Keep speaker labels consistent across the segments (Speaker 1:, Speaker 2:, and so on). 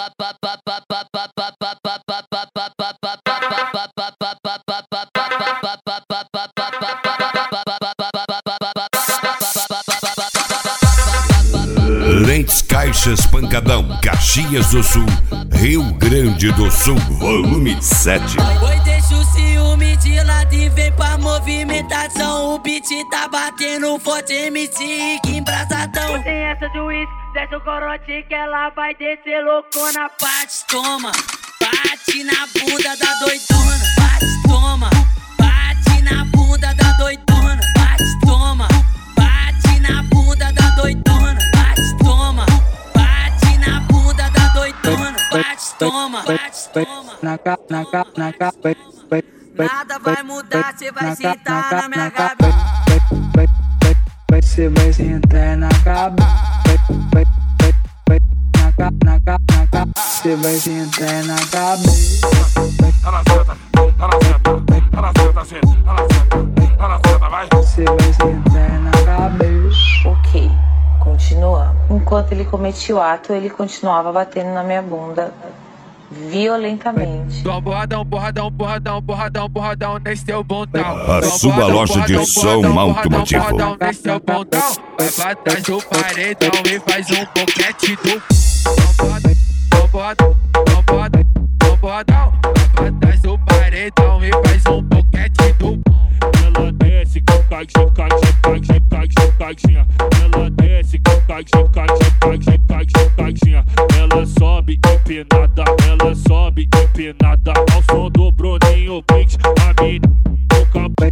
Speaker 1: Lentes Caixas Pancadão, Caxias do Sul, Rio Grande do Sul, volume 7.
Speaker 2: Oi, deixa o ciúme de lado e vem pra movimentação. O beat tá batendo forte, MC que embrasadão. Tem essa de uísque, desce o corote que ela vai descer loucona. Bate, toma, bate na bunda da doidona. Bate, toma, bate na bunda da doidona. Bate, toma, bate na bunda da doidona. Bate, toma, bate na bunda da doidona. Bate, toma, bate, toma. Nada vai mudar, cê vai sentar na minha cabeça.
Speaker 3: Cê vai sentar na cabeça. Cê vai sentar na cabeça. Cê vai sentar na cabeça.
Speaker 4: Ok, continua. Enquanto ele cometia o ato, ele continuava batendo na minha bunda violentamente.
Speaker 5: Porradão, porradão, porradão, porradão, porradão nesse teu bundão.
Speaker 1: A sua loja de som automotivo.
Speaker 5: Porradão nesse teu bundão. Vai pra trás do paredão e faz um boquete do porradão, porradão, porradão. Vai pra trás do paredão e faz um boquete do. Ela desce, que cai, cai, cai, cai, cai, cai. Ela desce, que cai, cai, cai, cai, cai, cai. Ela sobe empinada, ela sobe empinada ao som do Bruninho Beat. A mina nunca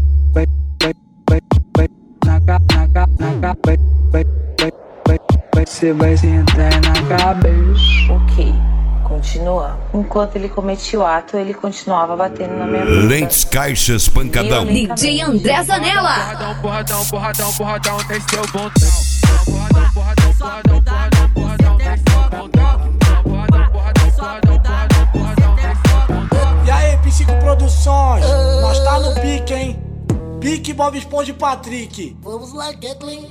Speaker 3: Cê vai sentar na cabeça.
Speaker 4: Ok, continua. Enquanto ele cometia o ato, ele continuava batendo na minha bunda.
Speaker 1: Lentes Caixas Pancadão.
Speaker 6: DJ André Zanella.
Speaker 5: porradão, porradão, porradão, porradão nesse teu bundão. Porradão, porradão, porradão, porradão, porradão nesse teu bundão. Porradão, porradão, porradão, porradão, porradão nesse teu bundão.
Speaker 7: E aí, Psico Produções, nós tá no pique, hein? Pique Bob Esponja e Patrick.
Speaker 8: Vamos lá, Kathleen.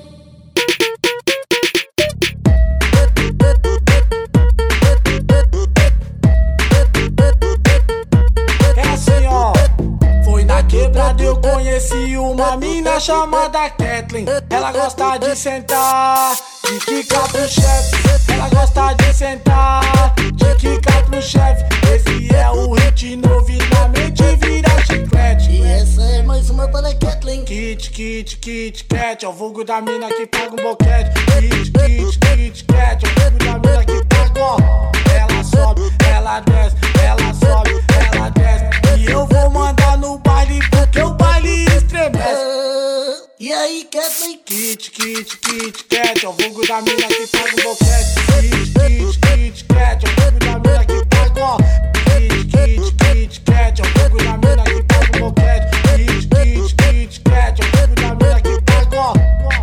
Speaker 7: É assim, ó. Foi na quebrada eu conheci uma mina chamada Kathleen. Ela gosta de sentar, de quicar pro chefe. Ela gosta de sentar, de quicar pro chefe. Esse é o hit novo e na mente vira chiclete.
Speaker 8: E essa é mais uma para Kathleen.
Speaker 7: Kit, kit, kit, cat, é o vulgo da mina que paga um boquete. Kit, kit, kit, cat, é o vulgo da mina que paga, ó. Ela sobe, ela desce, ela sobe, ela desce. E eu vou mandar no baile porque o baile estremece.
Speaker 8: E aí, Kathleen?
Speaker 7: Kit, kit, kit, cat, é o vulgo da mina que paga um boquete. Kit, kit, kit, cat, é o vulgo da mina que paga, ó. Kit, kit, kit, cat, é o vulgo da mina que paga um boquete. Kit, kit, kit, cat, é o vulgo da mina que paga, ó.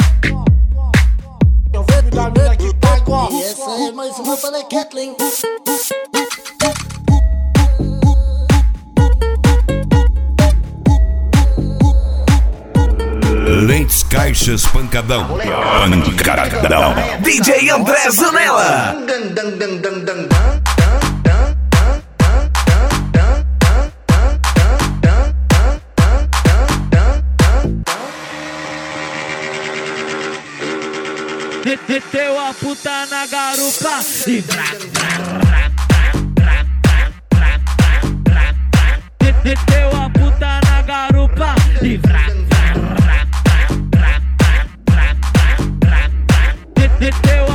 Speaker 7: É o vulgo da mina que paga, ó.
Speaker 8: E essa é mais uma para Kathleen.
Speaker 1: Lentes Caixas Pancadão. Pancadão.
Speaker 9: DJ André Zanella.
Speaker 5: Meteu a puta na garupa e meteu a puta na garupa e meteu